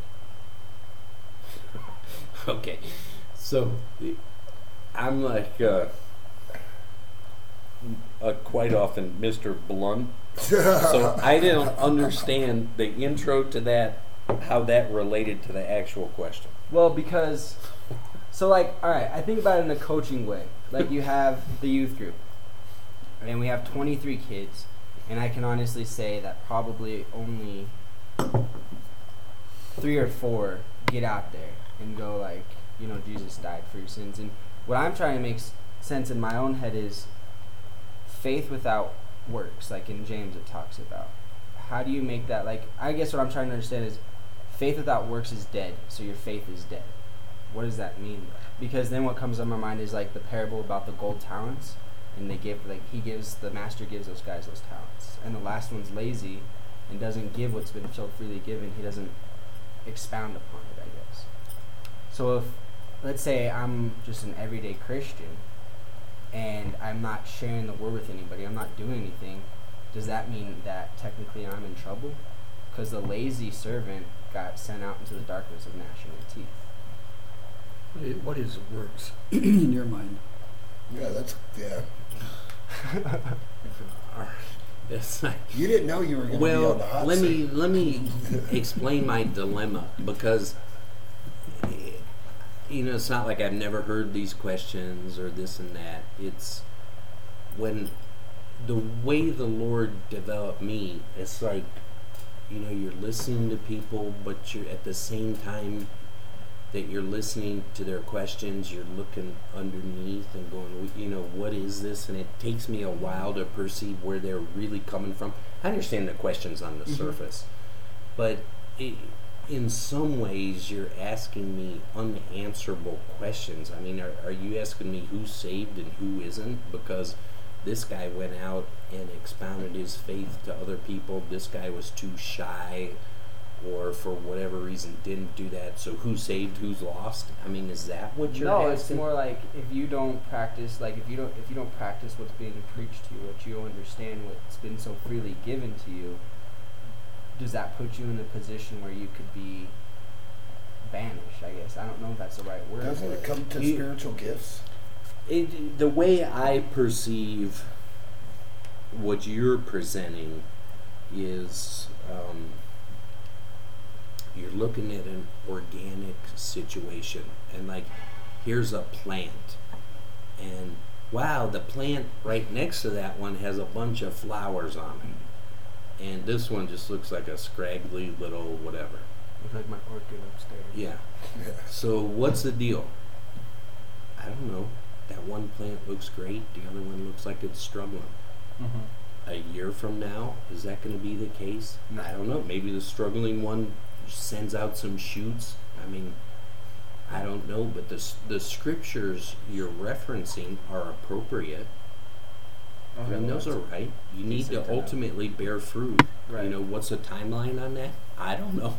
Okay, so I'm like uh, uh, quite often Mister Blunt. So I didn't understand the intro to that, how that related to the actual question. Well, because so like all right, I think about it in a coaching way. Like you have the youth group, and we have twenty-three kids, and I can honestly say that probably only three or four get out there and go like, you know, Jesus died for your sins. And what I'm trying to make s- sense in my own head is faith without works, like in James it talks about. How do you make that, like, I guess what I'm trying to understand is faith without works is dead, so your faith is dead. What does that mean? Because then what comes to my mind is like the parable about the gold talents, and they give, like, he gives, the master gives those guys those talents, and the last one's lazy and doesn't give what's been so freely given. He doesn't expound upon it, I guess. So if, let's say I'm just an everyday Christian and I'm not sharing the word with anybody, I'm not doing anything, does that mean that technically I'm in trouble? Because the lazy servant got sent out into the darkness of gnashing of teeth. What is- What is works in your mind? Yeah, that's yeah. It's like, You didn't know you were going to be on the well, hot let seat. me let me explain my dilemma, because eh, you know, it's not like I've never heard these questions or this and that. It's when the way the Lord developed me, it's like, you know, you're listening to people, but you're at the same time that you're listening to their questions, you're looking underneath and going, you know, what is this? And it takes me a while to perceive where they're really coming from. I understand the questions on the Mhm. surface, but it, in some ways you're asking me unanswerable questions. I mean, are, are you asking me who's saved and who isn't? Because this guy went out and expounded his faith to other people. This guy was too shy, or for whatever reason didn't do that. So who's saved, who's lost? I mean, is that what you're No, asking? it's more like if you don't practice, like if you don't if you don't practice what's being preached to you, what you don't understand what's been so freely given to you, does that put you in a position where you could be banished? I guess I don't know if that's the right word. Doesn't it come to You- spiritual gifts? It, the way I perceive what you're presenting is um, you're looking at an organic situation, and like, here's a plant, and wow, the plant right next to that one has a bunch of flowers on it, and this one just looks like a scraggly little whatever. It's like my orchid upstairs. Yeah. Yeah. So what's the deal? I don't know. That one plant looks great. The other one looks like it's struggling. Mm-hmm. A year from now, is that going to be the case? No. I don't know. Maybe the struggling one sends out some shoots. I mean, I don't know. But the s- the scriptures you're referencing are appropriate. I mean, those are right. You need to Decent to know. ultimately bear fruit. Right. You know, what's the timeline on that? I don't know.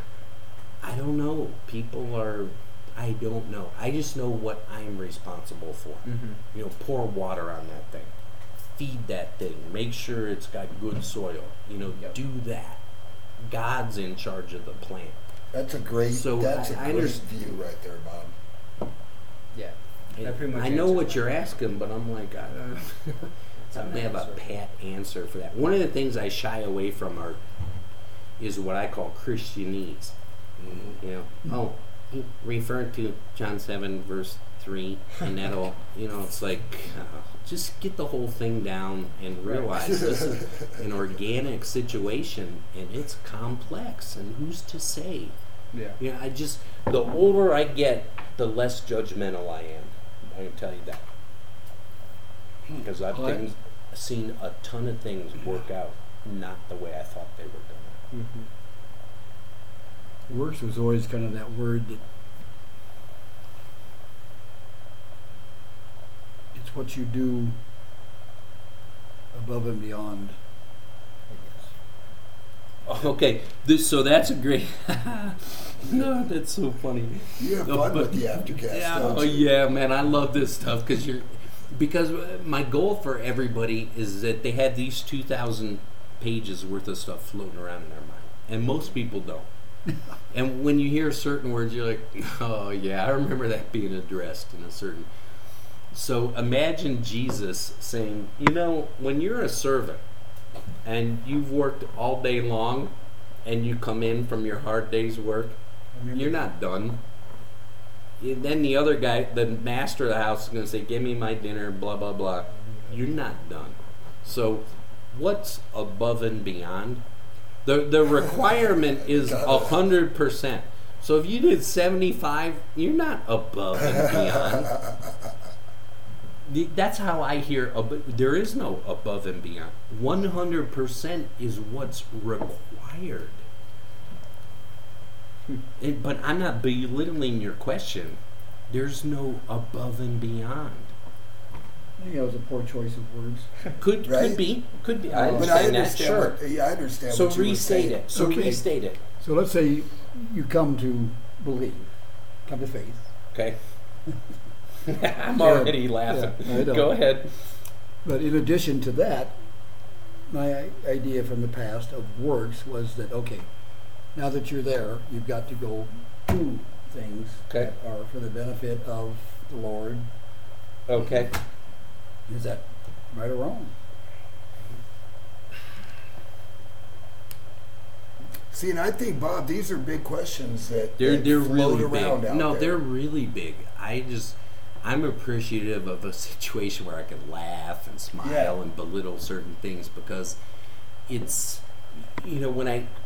I don't know. People are, I don't know. I just know what I'm responsible for. Mm-hmm. You know, pour water on that thing. Feed that thing. Make sure it's got good soil. You know, Yep. do that. God's in charge of the plant. That's a great. So that's a I- I great underst- view right there, Bob. Yeah. And That pretty much I know answers what my you're question. asking, but I'm like, I don't, I don't have a Answer. pat answer for that. One of the things I shy away from are is what I call Christianese. You know, oh, he referred to John seven verse three, and that'll, you know, it's like, uh, just get the whole thing down and realize this is an organic situation, and it's complex, and who's to say? Yeah. You know, I just, the older I get, the less judgmental I am. I can tell you that. Because I've Well, things, seen a ton of things work out not the way I thought they were going Mm-hmm. Works was always kind of that word that it's what you do above and beyond, I guess. to. Okay, this, so that's a great, no, that's so funny. You have No, fun but- with the aftercast, Yeah, don't oh you? yeah, man, I love this stuff because you're, because my goal for everybody is that they have these two thousand pages worth of stuff floating around in their mind, and most people don't. And when you hear certain words, you're like, oh yeah, I remember that being addressed in a certain. So imagine Jesus saying, you know, when you're a servant and you've worked all day long, and you come in from your hard day's work, you're not done. Then the other guy, the master of the house, is going to say, give me my dinner, blah, blah, blah. You're not done. So what's above and beyond? The the requirement is one hundred percent. So if you did seventy-five, you're not above and beyond. The- That's how I hear, ab- there is no above and beyond. one hundred percent is what's required. It, but I'm not belittling your question. There's no above and beyond. I think that was a poor choice of words. Could Right. could be, could be. I But understand, I understand that. Sure. what, yeah, I understand So what you were restate saying. it. So Okay. restate it. So let's say you, you come to believe, come to faith. Okay. I'm already laughing. Yeah, I know. Go ahead. But in addition to that, my i- idea from the past of works was that, okay, now that you're there, you've got to go do things Okay. that are for the benefit of the Lord. Okay. Is that right or wrong? See, and I think, Bob, these are big questions that, They're that they're float really around big. out No, there. they're really big. I just I'm appreciative of a situation where I can laugh and smile Yeah. and belittle certain things because it's, you know, when I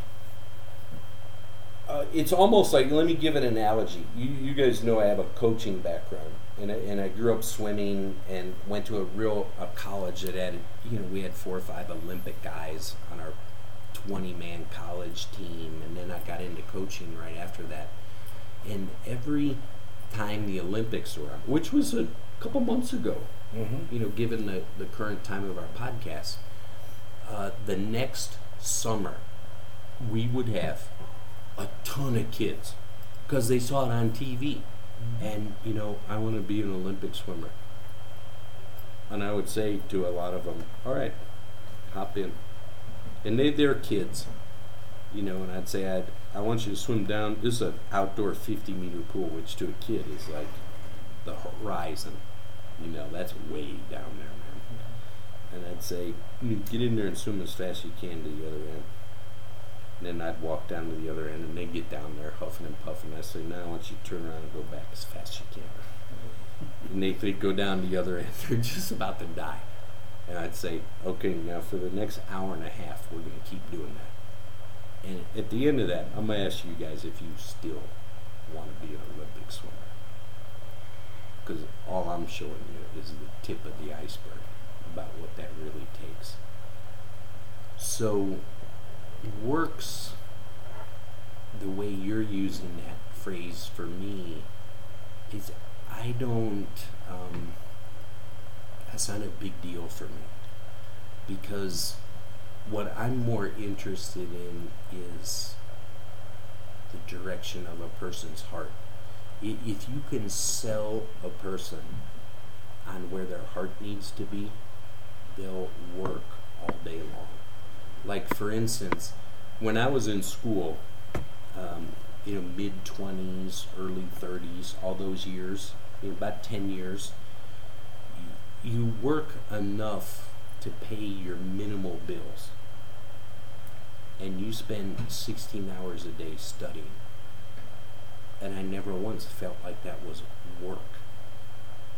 uh, it's almost like, let me give an analogy. You you guys know I have a coaching background, and I, and I grew up swimming and went to a real a college that had, you know, we had four or five Olympic guys on our twenty man college team, and then I got into coaching right after that. And every time the Olympics were on, which was a couple months ago, Mhm. you know, given the, the current time of our podcast, uh, the next summer we would have a ton of kids because they saw it on T V. And, you know, I want to be an Olympic swimmer. And I would say to a lot of them, all right, hop in. And they, they're kids, you know, and I'd say, I'd, I want you to swim down. This is an outdoor fifty meter pool, which to a kid is like the horizon. You know, that's way down there, man. And I'd say, "You get in there and swim as fast as you can to the other end. And then I'd walk down to the other end, and they'd get down there huffing and puffing. I'd say, now I want you to turn around and go back as fast as you can. And they, they'd go down to the other end. They're just about to die. And I'd say, okay, now for the next hour and a half, we're going to keep doing that. And at the end of that, I'm going to ask you guys if you still want to be an Olympic swimmer. Because all I'm showing you is the tip of the iceberg about what that really takes. So, works, the way you're using that phrase for me, is I don't, um, that's not a big deal for me. Because what I'm more interested in is the direction of a person's heart. I- If you can sell a person on where their heart needs to be, they'll work all day long. Like, for instance, when I was in school, um, you know, mid twenties, early thirties, all those years, you know, about ten years, you, you work enough to pay your minimal bills. And you spend sixteen hours a day studying. And I never once felt like that was work.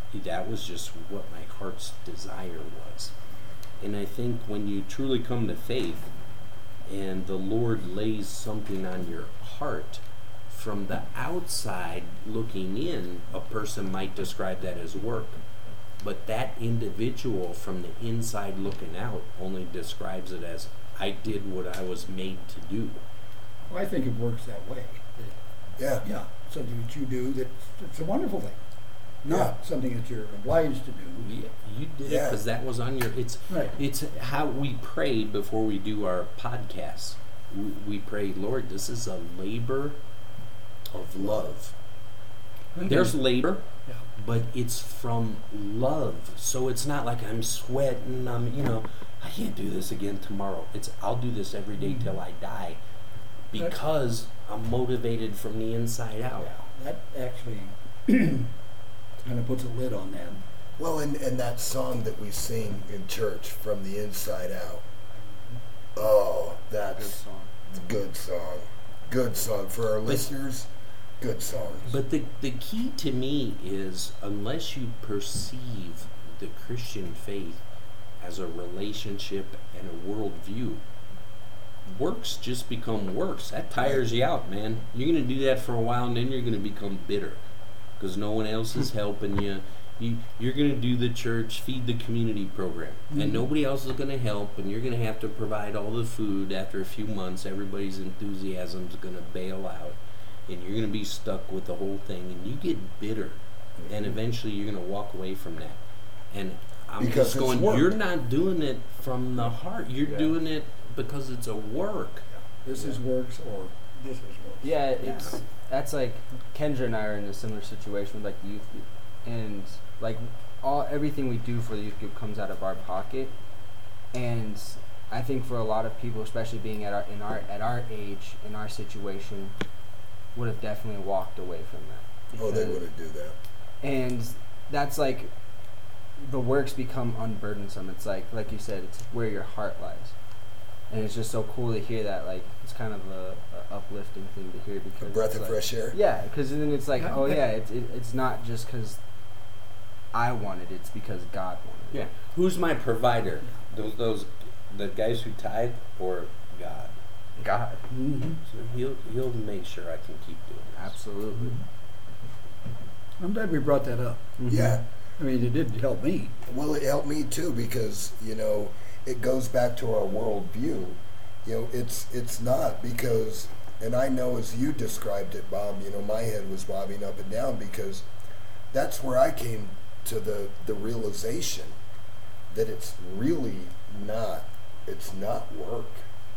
that was just what my heart's desire was. And I think when you truly come to faith and the Lord lays something on your heart, from the outside looking in, a person might describe that as work. But that individual from the inside looking out only describes it as, I did what I was made to do. Well, I think it works that way. Yeah. Yeah, something that you do that it's a wonderful thing, not Yeah. something that you're obliged to do. You, you did it Yeah. because that was on your. It's Right. it's how we pray before we do our podcasts. We, we pray, Lord, this is a labor of love. Okay. There's labor, Yeah. but it's from love. So it's not like I'm sweating. I'm you know I can't do this again tomorrow. It's I'll do this every day till I die, because I'm motivated from the inside out. Yeah, that actually kind of puts a lid on that. Well, and, and that song that we sing in church, From the Inside Out. Oh, Good that's song. a good song. Good song. For our listeners, good songs. But the, the key to me is, unless you perceive the Christian faith as a relationship and a worldview, works just become works. That tires you out, man. You're going to do that for a while, and then you're going to become bitter because no one else is helping you. You, you're going to do the church, feed the community program, Mhm. and nobody else is going to help, and you're going to have to provide all the food. After a few months, everybody's enthusiasm is going to bail out, and you're going to be stuck with the whole thing, and you get bitter, and eventually you're going to walk away from that. And I'm Because just it's going, work. you're not doing it from the heart. You're Yeah. doing it because it's a work. This is works or this is works. Yeah, it's that's like Kendra and I are in a similar situation with like the youth group, and like all everything we do for the youth group comes out of our pocket, and I think for a lot of people, especially being at our in our at our age in our situation, would have definitely walked away from that. Oh, they Because- wouldn't do that. and that's like the works become unburdensome. It's like like you said, it's where your heart lies, and it's just so cool to hear that. Like it's kind of a, a uplifting thing to hear A because breath it's of like, fresh air. yeah, because then it's like, Yeah. oh yeah, it's it, it's not just because I wanted it; it's because God wanted it. Who's my provider? Those those the guys who tithe or God? God, Mm-hmm. So he'll he'll make sure I can keep doing this. absolutely. I'm glad we brought that up. Yeah. I mean, it did help me. Well, it helped me too because you know it goes back to our worldview. You know, it's it's not because, and I know as you described it, Bob. You know, my head was bobbing up and down because that's where I came to the the realization that it's really not. It's not work.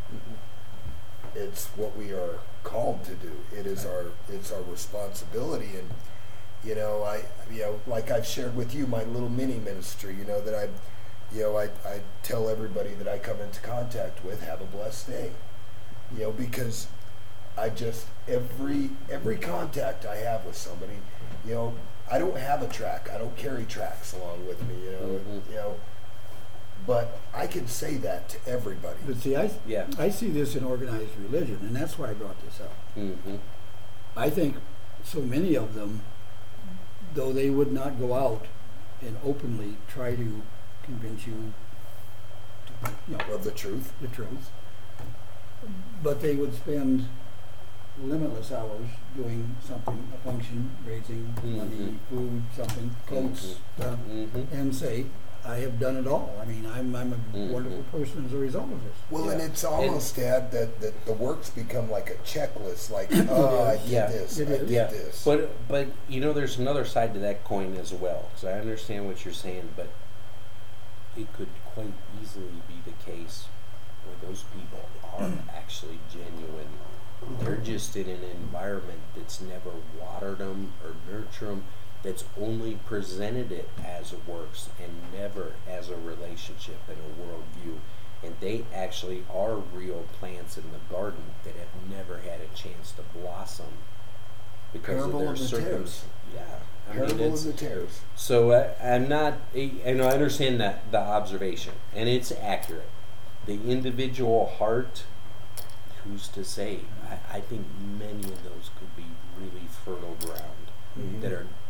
It's what we are called to do. It is our it's our responsibility. And you know, I you know, like I've shared with you my little mini ministry, you know, that I you know, I, I tell everybody that I come into contact with, have a blessed day. You know, because I just every every contact I have with somebody, you know, I don't have a track. I don't carry tracks along with me, you know, Mhm. you know. But I can say that to everybody. But see, I, Yeah. I see this in organized religion, and that's why I brought this up. Mm-hmm. I think so many of them, though they would not go out and openly try to convince you to, you know, Of the truth. the truth, but they would spend limitless hours doing something, a function, raising money, Mhm. food, something, coats, stuff, Mm-hmm. and say, I have done it all. I mean, I'm, I'm a Mhm. wonderful person as a result of this. Well, and Yeah. it's almost, Dad, that, that the works become like a checklist. Like, oh, I did Yeah. this, It I is. did Yeah, this. but but you know, there's another side to that coin as well. Because I understand what you're saying, but it could quite easily be the case where those people are actually genuine. They're just in an environment that's never watered them or nurtured them. That's only presented it as works and never as a relationship and a worldview. And they actually are real plants in the garden that have never had a chance to blossom because Parable of their of the tares. circumstances. Yeah, I mean, Parable it's, of the tares. so I, I'm not, and I understand that the observation, and it's accurate. The individual heart, who's to say? I, I think many of those could be really fertile ground Mhm. that are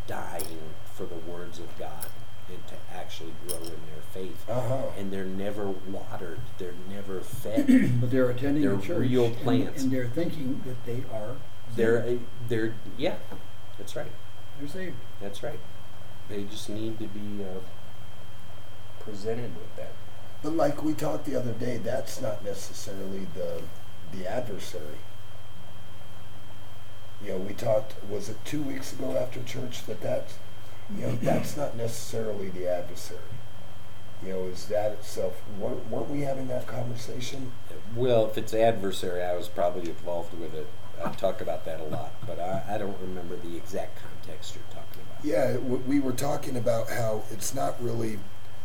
dying for the words of God and to actually grow in their faith. Uh-huh. And they're never watered. They're never fed. But they're attending They're the church. real and- plants. And, they're thinking that they are they're saved. they're yeah, that's right. They're saved. That's right. They just need to be uh, presented with that. But like we talked the other day, that's not necessarily the the adversary. You know, we talked, was it two weeks ago after church that that's, you know, that's not necessarily the adversary. You know, is that itself, weren't, weren't we having that conversation? Well, if it's adversary, I was probably involved with it. I talk about that a lot, but I, I don't remember the exact context you're talking about. Yeah, w- we were talking about how it's not really,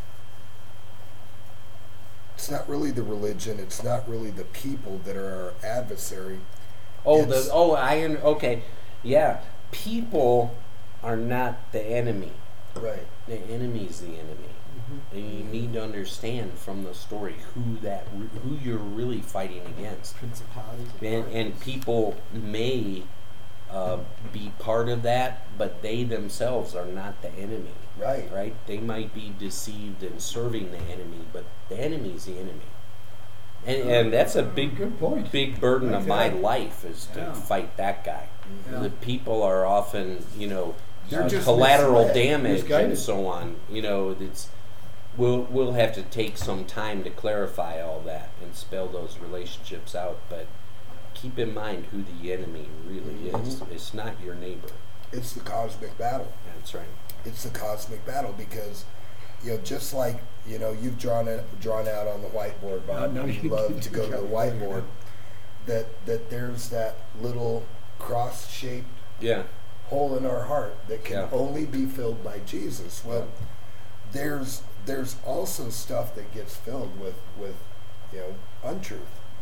it's not really the religion, it's not really the people that are our adversary. Oh, It's- the oh, I un- okay, yeah. People are not the enemy. Right. The enemy is the enemy, and you need to understand from the story who that re- who you're really fighting against. Principalities. And, and people may uh, be part of that, but they themselves are not the enemy. Right. Right? They might be deceived and serving the enemy, but the enemy is the enemy. And, and that's a big, Good point. big burden of my Exactly. life is to Yeah. fight that guy. Yeah. The people are often, you know, They're uh, just collateral misled, damage misguided. and so on. You know, it's we'll we'll have to take some time to clarify all that and spell those relationships out. But keep in mind who the enemy really is. Mhm. It's not your neighbor. It's the cosmic battle. That's right. It's the cosmic battle because, you know, just like, you know, you've drawn it, drawn out on the whiteboard, Bob. No, no, you you love didn't. to go to the whiteboard. That that there's that little cross-shaped Yeah. hole in our heart that can Yeah. only be filled by Jesus. Well, there's there's also stuff that gets filled with with you know untruth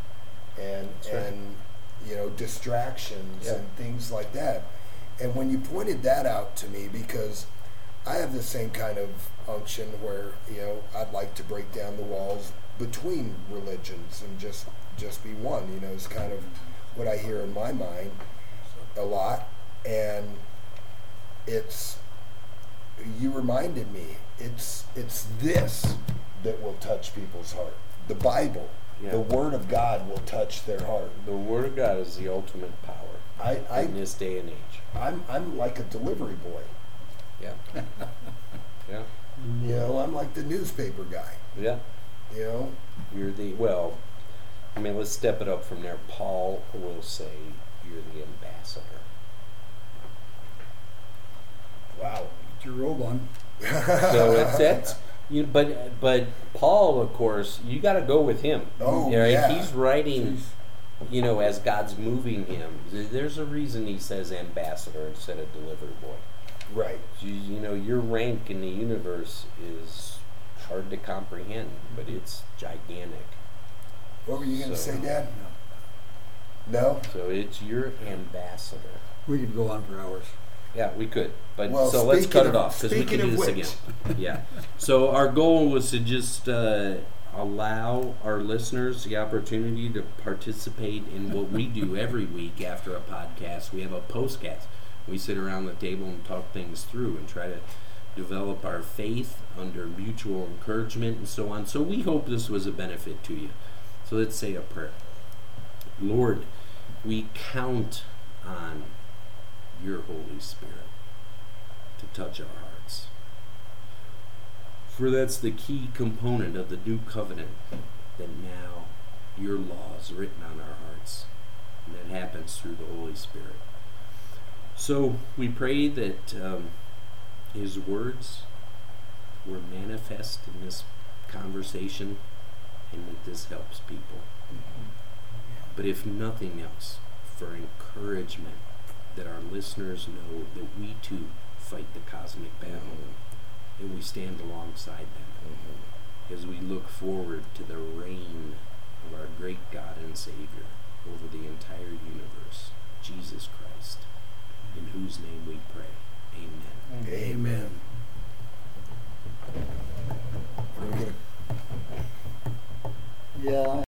and That's right. and you know distractions Yeah. and things like that. And when you pointed that out to me, because I have the same kind of unction where you know I'd like to break down the walls between religions and just just be one. You know, is kind of what I hear in my mind a lot. And it's, you reminded me, it's it's this that will touch people's heart. The Bible, Yeah. the Word of God will touch their heart. The Word of God is the ultimate power I, I in this day and age. I'm I'm like a delivery boy. Yeah. Yeah. You know, I'm like the newspaper guy. Yeah. You know, You're the well. I mean, let's step it up from there. Paul will say you're the ambassador. wow. Get your robe on. So it's that's you. But but Paul, of course, you got to go with him. Oh, You know, yeah. He's writing, you know, as God's moving him. There's a reason he says ambassador instead of delivery boy. Right. You, you know, your rank in the universe is hard to comprehend, but it's gigantic. What were you going to So- say, Dad? No. So it's your ambassador. We could go on for hours. Yeah, we could, but Well, so let's speaking cut it of- off because we speaking can do of this which. again. Yeah. So our goal was to just uh, allow our listeners the opportunity to participate in what we do every week after a podcast. We have a postcast. We sit around the table and talk things through and try to develop our faith under mutual encouragement and so on. So we hope this was a benefit to you. So let's say a prayer. Lord, we count on your Holy Spirit to touch our hearts. For that's the key component of the new covenant, that now your law is written on our hearts. And that happens through the Holy Spirit. So we pray that um, his words were manifest in this conversation and that this helps people. But if nothing else, for encouragement, that our listeners know that we too fight the cosmic battle and we stand alongside them as we look forward to the reign of our great God and Savior over the entire universe, Jesus Christ, in whose name we pray. Amen. Amen. We're gonna Yeah.